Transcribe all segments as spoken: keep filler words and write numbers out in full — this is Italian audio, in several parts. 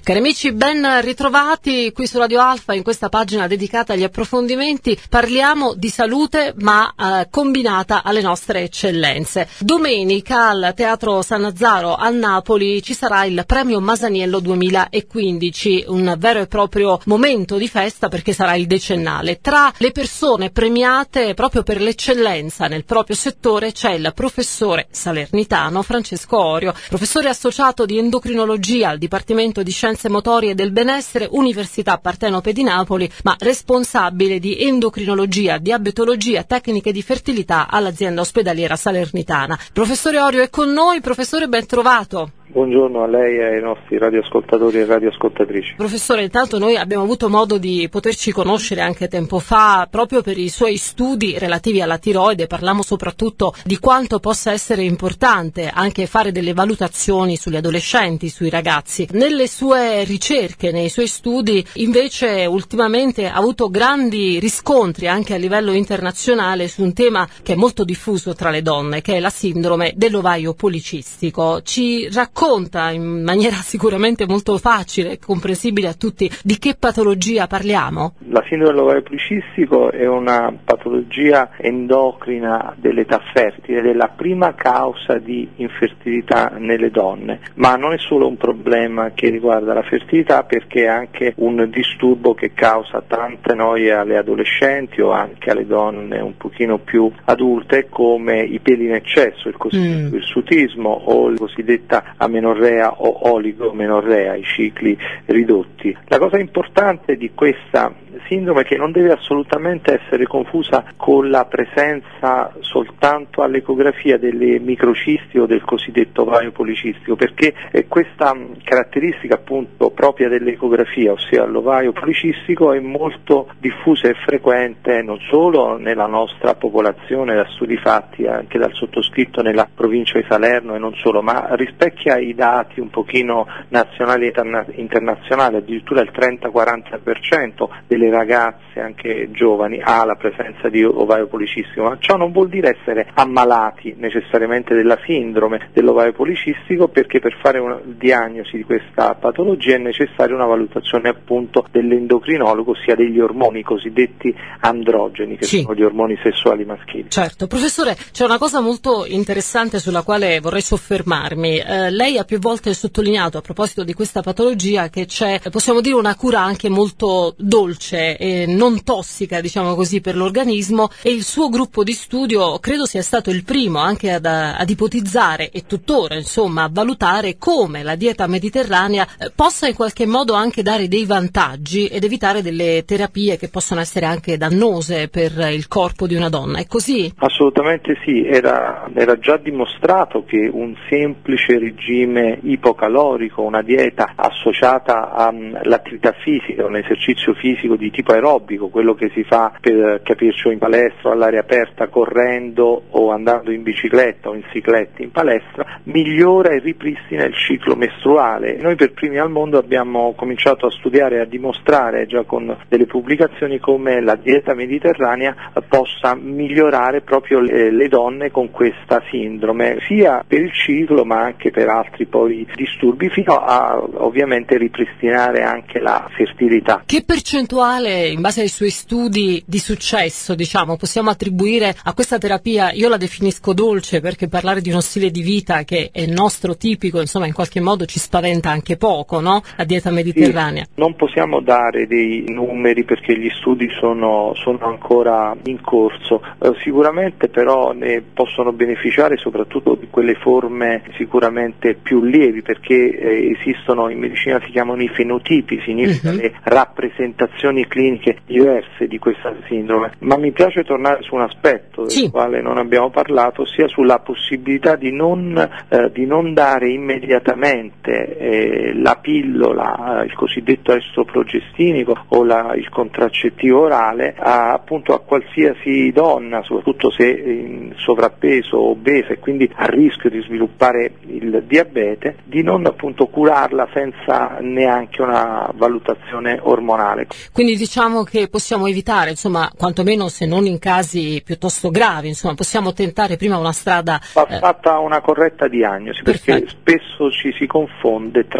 Cari amici, ben ritrovati qui su Radio Alfa in questa pagina dedicata agli approfondimenti. Parliamo di salute ma eh, combinata alle nostre eccellenze. Domenica al Teatro San Lazzaro a Napoli ci sarà il Premio Masaniello duemilaquindici, un vero e proprio momento di festa perché sarà il decennale. Tra le persone premiate proprio per l'eccellenza nel proprio settore c'è il professore salernitano Francesco Orio, professore associato di endocrinologia al Dipartimento di Scienze Motorie e del Benessere, Università Partenope di Napoli, ma responsabile di endocrinologia, diabetologia, tecniche di fertilità all'azienda ospedaliera salernitana. Professore Orio è con noi. Professore, ben trovato. Buongiorno a lei e ai nostri radioascoltatori e radioascoltatrici. Professore, intanto noi abbiamo avuto modo di poterci conoscere anche tempo fa proprio per i suoi studi relativi alla tiroide. Parliamo soprattutto di quanto possa essere importante anche fare delle valutazioni sugli adolescenti, sui ragazzi. Nelle sue ricerche, nei suoi studi, invece ultimamente ha avuto grandi riscontri anche a livello internazionale su un tema che è molto diffuso tra le donne, che è la sindrome dell'ovaio policistico. Ci racconta Conta in maniera sicuramente molto facile e comprensibile a tutti di che patologia parliamo? La sindrome dell'ovaio policistico è una patologia endocrina dell'età fertile, è la prima causa di infertilità nelle donne, ma non è solo un problema che riguarda la fertilità, perché è anche un disturbo che causa tante noie alle adolescenti o anche alle donne un pochino più adulte, come i peli in eccesso, il cosiddetto hirsutismo o la cosiddetta amenorrea o oligomenorrea, i cicli ridotti. La cosa importante di questa sindrome è che non deve assolutamente essere confusa con la presenza soltanto all'ecografia delle microcisti o del cosiddetto ovaio policistico, perché questa caratteristica appunto propria dell'ecografia, ossia l'ovaio policistico, è molto diffusa e frequente non solo nella nostra popolazione, da studi fatti anche dal sottoscritto nella provincia di Salerno e non solo, ma rispecchia i dati un pochino nazionali e internazionali. Addirittura il trenta quaranta per cento delle ragazze anche giovani ha la presenza di ovaio policistico, ma ciò non vuol dire essere ammalati necessariamente della sindrome dell'ovaio policistico, perché per fare una diagnosi di questa patologia è necessaria una valutazione appunto dell'endocrinologo, ossia degli ormoni cosiddetti androgeni, che sì. sono gli ormoni sessuali maschili. Certo. Professore, c'è una cosa molto interessante sulla quale vorrei soffermarmi. Eh, lei ha più volte sottolineato a proposito di questa patologia che c'è, possiamo dire, una cura anche molto dolce e non tossica, diciamo così, per l'organismo, e il suo gruppo di studio credo sia stato il primo anche ad, ad ipotizzare e tuttora insomma a valutare come la dieta mediterranea eh, possa in qualche modo anche dare dei vantaggi ed evitare delle terapie che possono essere anche dannose per il corpo di una donna. È così? Assolutamente sì, era, era già dimostrato che un semplice regime ipocalorico, una dieta associata all'attività fisica, un esercizio fisico di tipo aerobico, quello che si fa per capirci in palestra o all'aria aperta, correndo o andando in bicicletta o in cicletta in palestra, migliora e ripristina il ciclo mestruale. Noi per primi al mondo abbiamo cominciato a studiare e a dimostrare già con delle pubblicazioni come la dieta mediterranea possa migliorare proprio le, le donne con questa sindrome, sia per il ciclo ma anche per altri poi disturbi, fino a ovviamente ripristinare anche la fertilità. Che percentuale, in base ai suoi studi, di successo, diciamo, possiamo attribuire a questa terapia? Io la definisco dolce perché parlare di uno stile di vita che è nostro, tipico, insomma, in qualche modo ci spaventa anche poco, no? La dieta mediterranea. Sì, non possiamo dare dei numeri perché gli studi sono, sono ancora in corso. Eh, sicuramente però ne possono beneficiare soprattutto di quelle forme sicuramente più lievi, perché eh, esistono, in medicina si chiamano i fenotipi, significa uh-huh. le rappresentazioni cliniche diverse di questa sindrome. Ma mi piace tornare su un aspetto del sì. quale non abbiamo parlato, ossia sulla possibilità di non, eh, di non dare immediatamente eh, la pillola, eh, il cosiddetto estroprogestinico o la, il contraccettivo orale a, appunto a qualsiasi donna, soprattutto se in sovrappeso o obesa e quindi a rischio di sviluppare il diabete, di non appunto curarla senza neanche una valutazione ormonale. Quindi diciamo che possiamo evitare, insomma, quantomeno se non in casi piuttosto gravi, insomma, possiamo tentare prima una strada... Va fatta eh... una corretta diagnosi, perché Perfetto. spesso ci si confonde tra sindrome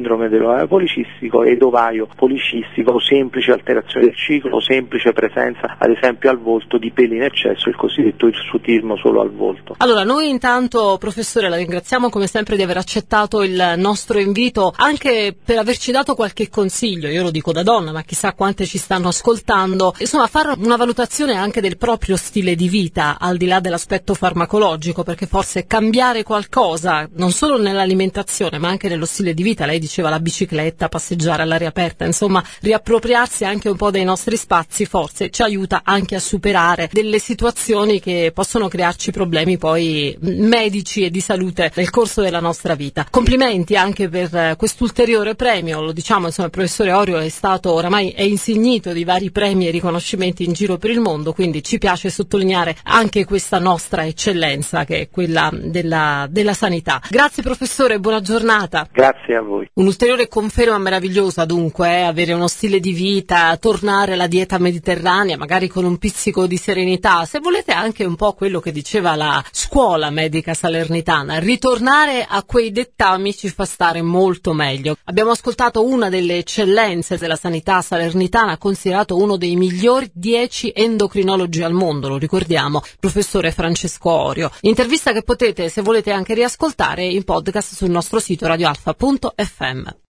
sindrome dell'ovaio policistico ed ovaio policistico o semplice alterazione del ciclo o semplice presenza ad esempio al volto di peli in eccesso, il cosiddetto irsutismo solo al volto. Allora noi intanto professore la ringraziamo come sempre di aver accettato il nostro invito, anche per averci dato qualche consiglio, io lo dico da donna ma chissà quante ci stanno ascoltando, insomma fare una valutazione anche del proprio stile di vita al di là dell'aspetto farmacologico, perché forse cambiare qualcosa non solo nell'alimentazione ma anche nello stile di vita, lei diceva la bicicletta, passeggiare all'aria aperta, insomma riappropriarsi anche un po' dei nostri spazi forse ci aiuta anche a superare delle situazioni che possono crearci problemi poi medici e di salute nel corso della nostra vita. Complimenti anche per quest'ulteriore premio, lo diciamo, insomma il professore Orio è stato oramai è insignito di vari premi e riconoscimenti in giro per il mondo, quindi ci piace sottolineare anche questa nostra eccellenza che è quella della, della sanità. Grazie professore, buona giornata. Grazie a voi. Un'ulteriore conferma meravigliosa dunque è avere uno stile di vita, tornare alla dieta mediterranea, magari con un pizzico di serenità, se volete anche un po' quello che diceva la scuola medica salernitana, ritornare a quei dettami ci fa stare molto meglio. Abbiamo ascoltato una delle eccellenze della sanità salernitana, considerato uno dei migliori dieci endocrinologi al mondo, lo ricordiamo, professore Francesco Orio. Intervista che potete, se volete, anche riascoltare in podcast sul nostro sito radioalfa punto effe emme.